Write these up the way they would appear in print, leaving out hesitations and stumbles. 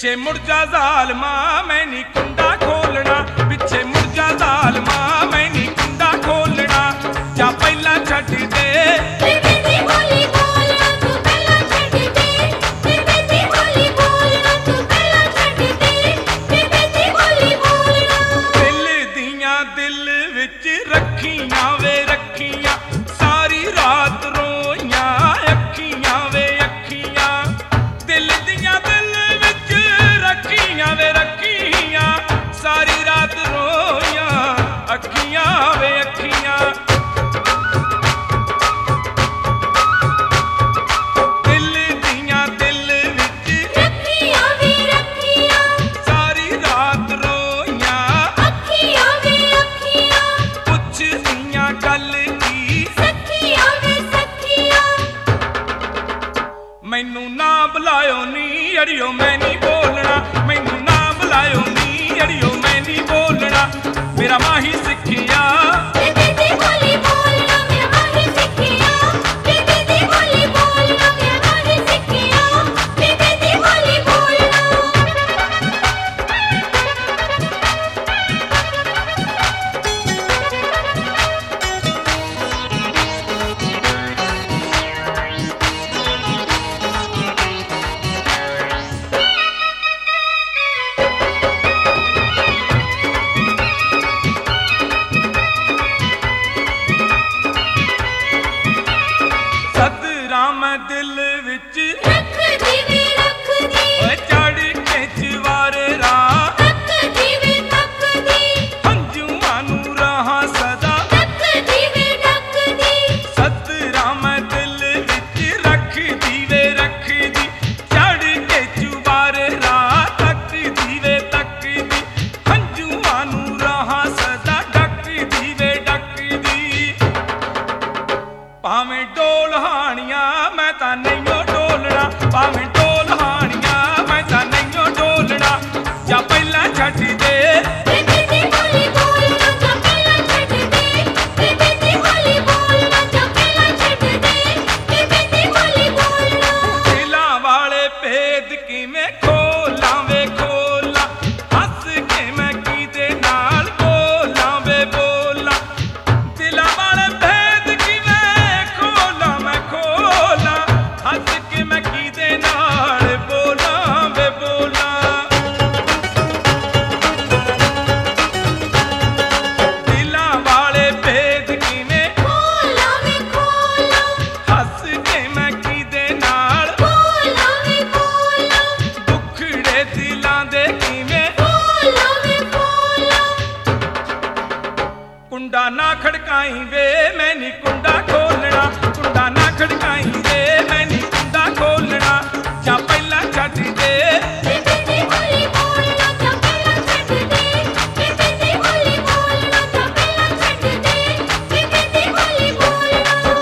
ਪਿੱਛੇ ਮੁੜ ਜਾ ਜ਼ਾਲਮਾ ਮੈਂ ਨੀ ਕੁੰਡਾ ਖੋਲਣਾ, ਪਿੱਛੇ ਮੁੜ ਜਾ ਜ਼ਾਲਮਾ ਮੈਂ ਨੀ ਕੁੰਡਾ ਖੋਲਣਾ, ਜਾਂ ਪਹਿਲਾਂ ਛੱਡ ਦੇ ਬੇਬੇ ਦੀ ਬੋਲੀ ਬੋਲਣਾ ਤੂੰ ਪਹਿਲਾਂ ਛੱਡ ਦੇ, ਬੇਬੇ ਦੀ ਬੋਲੀ ਬੋਲਣਾ ਤੂੰ ਪਹਿਲਾਂ ਛੱਡ ਦੇ, ਬੇਬੇ ਦੀ ਬੋਲੀ ਬੋਲਣਾ। ਦਿਲ ਦੀਆਂ ਦਿਲ ਵਿੱਚ ਰੱਖੀਆਂ ਵੇ ਰੱਖੀਆਂ, ਸਾਰੀ ਰਾਤ ਰੋਈਆਂ ਅੱਖੀਆਂ ਵੇ ਅੱਖੀਆਂ, ਦਿਲ ਦੀਆਂ ਦਿਲ ਵਿੱਚ ਰੱਖੀਆਂ ਵੇ ਰੱਖੀਆਂ, ਸਾਰੀ ਰਾਤ ਰੋਈਆਂ ਅੱਖੀਆਂ ਵੇ ਅੱਖੀਆਂ। ਦਿਲ ਦੀਆਂ ਦਿਲ ਵਿੱਚ ਰੱਖੀਆਂ ਵੇ ਰੱਖੀਆਂ, ਸਾਰੀ ਰਾਤ ਰੋਈਆਂ ਅੱਖੀਆਂ ਵੇ ਅੱਖੀਆਂ, ਪੁੱਛਦੀਆਂ ਗੱਲ ਕੀ ਸੱਖੀਆਂ ਵੇ ਸੱਖੀਆਂ। ਮੈਨੂੰ ਨਾ ਬੁਲਾਇਓ ਨੀ ਅੜਿਓ ਮੈਂ ਨਹੀਂ ਬੋਲਣਾ, ਮੈਨੂੰ ਨਾ ਬੁਲਾਇਓ ਨੀ ਅੜਿਓ ਮੈਂ ਨਹੀਂ ਬੋਲਣਾ, ਮੇਰਾ ਮਾਹੀ ਸਿੱਖਿਆ ਬੇਬੇ ਦੀ ਬੋਲੀ ਬੋਲਣਾ ਮੇਰਾ ਮਾਹੀ ਸਿੱਖਿਆ, ਬੇਬੇ ਦੀ ਬੋਲੀ ਬੋਲਣਾ ਮੇਰਾ ਮਾਹੀ ਸਿੱਖਿਆ, ਬੇਬੇ ਦੀ ਬੋਲੀ ਬੋਲਣਾ। ਸਦਰਾਂ ਮੈਂ ਦਿਲ ਵਿੱਚ ਰੱਖਦੀ ਵੇ ਰੱਖਦੀ, ਓਏ ਚੜ ਕੇ ਜਵਾਰ ਰਾਹ, ਤੱਕਦੀ ਵੇ ਤੱਕਦੀ, ਹੰਝੂਆਂ ਨੂੰ ਰਹਾ ਸਦਾ, ਤੱਕਦੀ ਵੇ ਤੱਕਦੀ, ਸਦਰਾਂ ਮੈਂ ਦਿਲ ਵਿੱਚ ਰੱਖਦੀ ਵੇ ਰੱਖਦੀ, ਚੜ ਕੇ ਜਵਾਰ ਰਾਹ, ਤੱਕਦੀ ਵੇ ਤੱਕਦੀ, ਹੰਝੂਆਂ ਨੂੰ ਰਹਾ ਸਦਾ, ਡੱਕਦੀ ਵੇ ਡੱਕਦੀ। ਭਾਵੇਂ ਡੋਲ ਹਾਣੀਆਂ ਮੈਂ ਤਾਂ ਨਹੀਂਓ ਡੋਲਣਾ, ਭਾਵੇਂ ਡੋਲ ਹਾਣੀਆਂ ਮੈਂ ਤਾਂ ਨਹੀਂਓ ਡੋਲਣਾ, ਜਾਂ ਪਹਿਲਾਂ ਛੱਡ ਦੇ ਬੇਬੇ ਦੀ ਬੋਲੀ ਬੋਲਣਾ ਜਾਂ ਪਹਿਲਾਂ ਛੱਡ ਦੇ, ਬੇਬੇ ਦੀ ਬੋਲੀ ਬੋਲਣਾ ਜਾਂ ਪਹਿਲਾਂ ਛੱਡ ਦੇ, ਬੇਬੇ ਦੀ ਬੋਲੀ ਬੋਲਣਾ। ਦਿਲਾਂ ਵਾਲੇ ਭੇਦ ਕਿਵੇਂ ਖੋਲਾਂ ਵੇ ਖੋਲਾਂ, ਹੱਸ ਕੇ ਮੈਂ ਕਿਹਦੇ ਨਾਲ ਬੋਲਾਂ ਵੇ ਬੋਲਾਂ, ਦਿਲਾਂ ਵਾਲੇ ਭੇਦ ਕਿਵੇਂ ਖੋਲਾਂ ਮੈਂ ਖੋਲਾਂ, ਹੱਸ ਕੇ ਮੈਂ ਕਿਹਦੇ ਨਾਲ ਬੋਲਾਂ ਵੇ ਬੋਲਾਂ। ਦਿਲਾਂ ਵਾਲੇ ਭੇਦ ਕਿਵੇਂ ਖੋਲਾਂ ਵੇ ਖੋਲਾਂ, ਹੱਸ ਕੇ ਮੈਂ ਕਿਹਦੇ ਨਾਲ, ਖੋਲਾਂ ਵੇ ਖੋਲਾਂ, ਦੁੱਖੜੇ ਦਿਲਾਂ ਦੇ ਕਿਵੇਂ ਖੋਲਾਂ ਵੇ ਖੋਲਾਂ। ਕੁੰਡਾ ਨਾ ਖੜਕਾਈ ਵੇ ਮੈਂ ਨੀ ਕੁੰਡਾ ਖੋਲਣਾ, ਕੁੰਡਾ ਨਾ ਖੜਕਾਈ ਵੇ ਮੈਂ ਨੀ ਕੁੰਡਾ ਖੋਲਣਾ, ਜਾਂ ਪਹਿਲਾਂ ਛੱਡ ਦੇ ਬੇਬੇ ਦੀ ਬੋਲੀ ਬੋਲਣਾ ਜਾਂ ਪਹਿਲਾਂ ਛੱਡ ਦੇ, ਬੇਬੇ ਦੀ ਬੋਲੀ ਬੋਲਣਾ ਜਾਂ ਪਹਿਲਾਂ ਛੱਡ ਦੇ, ਬੇਬੇ ਦੀ ਬੋਲੀ ਬੋਲਣਾ।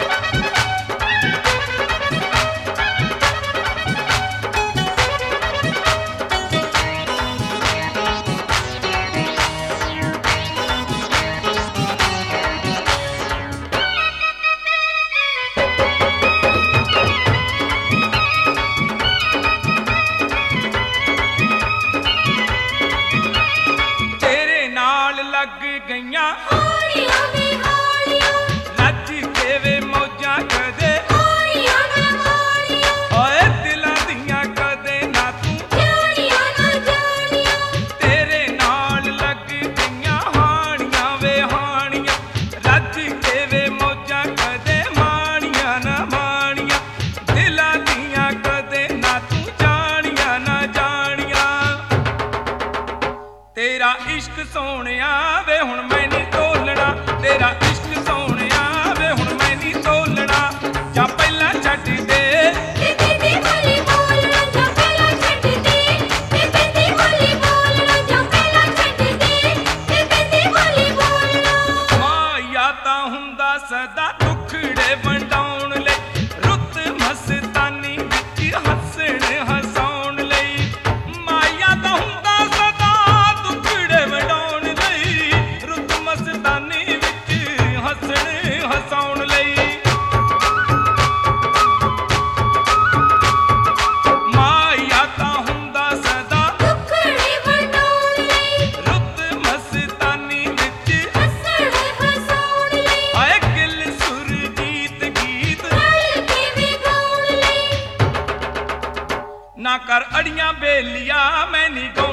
ਤੇਰੇ ਨਾਲ ਲੱਗ ਗਈਆਂ ਹਾਲੀਆਂ ਵੇ ਹਾਲੀਆਂ, ਰੱਜ ਕੇ ਵੇ ਮੌਜਾਂ ਕਦੇ, ਹਾਲੀਆਂ ਨਾ ਹਾਲੀਆਂ, ਓਏ ਦਿਲਾਂ ਦੀਆਂ ਕਦੇ ਨਾ ਤੂੰ, ਜਾਣੀਆਂ ਨਾ ਜਾਣੀਆਂ, ਤੇਰੇ ਨਾਲ ਲੱਗ ਗਈਆਂ ਹਾਣੀਆਂ ਵੇ ਹਾਣੀਆਂ, ਰੱਜ ਕੇ ਵੇ ਮੌਜਾਂ ਕਦੇ ਮਾਣੀਆਂ ਨਾ ਮਾਣੀਆਂ, ਦਿਲਾਂ ਦੀਆਂ ਕਦੇ ਨਾ ਤੂੰ ਜਾਣੀਆਂ ਨਾ ਜਾਣੀਆਂ। ਤੇਰਾ ਇਸ਼ਕ ਸੋਹਣਿਆ ਵੇ ਹੁਣ ਮੈਂ ਨਹੀਂ ਤੋਲਣਾ, ਤੇਰਾ ਇਸ਼ਕ ਸੋਹਣਿਆ ਵੇ ਹੁਣ ਮੈਂ ਨਹੀਂ ਤੋਲਣਾ, ਜਾਂ ਪਹਿਲਾਂ ਛੱਡ ਦੇ ਬੇਬੇ ਦੀ ਬੋਲੀ ਬੋਲਣਾ ਜਾਂ ਪਹਿਲਾਂ ਛੱਡ ਦੇ, ਬੇਬੇ ਦੀ ਬੋਲੀ ਬੋਲਣਾ ਜਾਂ ਪਹਿਲਾਂ ਛੱਡ ਦੇ, ਬੇਬੇ ਦੀ ਬੋਲੀ ਬੋਲਣਾ। ਮਾਇਆ ਤਾਂ ਹੁੰਦਾ ਸਦਾ ਦੁੱਖੜੇ ਵੰਡਾਉਣ ਲਈ, ਰੁੱਤ ਮਸਤਾਨੀ ਵਿੱਚ ਹੱਸਣ ਹਸਾਉਣ ਲਈ, ਮਾਇਆ ਤਾਂ ਹੁੰਦਾ ਸਦਾ ਦੁੱਖੜੇ ਵੰਡਾਉਣ ਲਈ, ਰੁੱਤ ਮਸਤਾਨੀ ਵਿੱਚ ਹੱਸਣ ਹਸਾਉਣ ਲਈ। ਮਾਇਆ ਤਾਂ ਹੁੰਦਾ ਸਦਾ ਕਰ ਅੜੀਆਂ ਬੇਲੀਆਂ ਮੈਂ ਨਹੀਂ